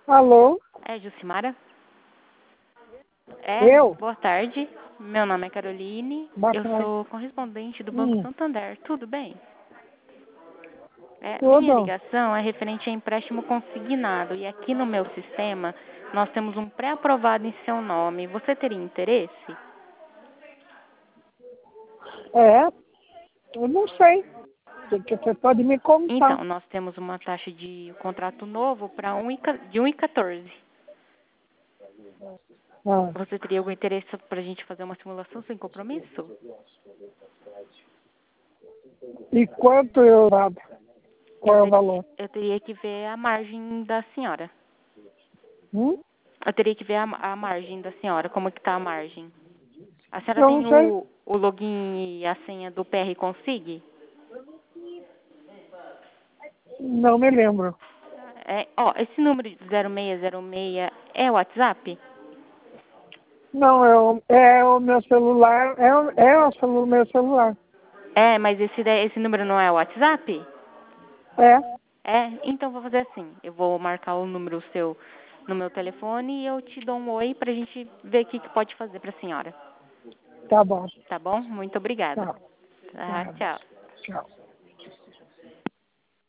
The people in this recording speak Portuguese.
Alô? É, Jucimara? Eu? Boa tarde. Meu nome é Caroline. Boa Eu tarde. sou correspondente do Banco Hum, Santander. Tudo bem? Minha tudo? ligação é referente a empréstimo consignado. E aqui no meu sistema, nós temos um pré-aprovado em seu nome. Você teria interesse? É, eu não sei. Você pode me contar. Então, nós temos uma taxa de contrato novo para de 1,14. Ah, Você teria algum interesse para a gente fazer uma simulação sem compromisso? e quanto eu dava? Eu, Qual é o ter, valor? eu teria que ver a margem da senhora. Hum? Eu teria que ver a margem da senhora, como que tá a margem. A senhora Eu não tem sei. o login e a senha do PR Consig? Não me lembro. Esse número de 0606 é o WhatsApp? Não, é o meu celular. Meu celular. É, mas esse número não é o WhatsApp? É, Então vou fazer assim. Eu vou marcar o número seu no meu telefone e eu te dou um oi pra gente ver o que pode fazer pra senhora. tá bom. Tá bom? Muito obrigada. Tá. Tá, Nada. tchau. Tchau.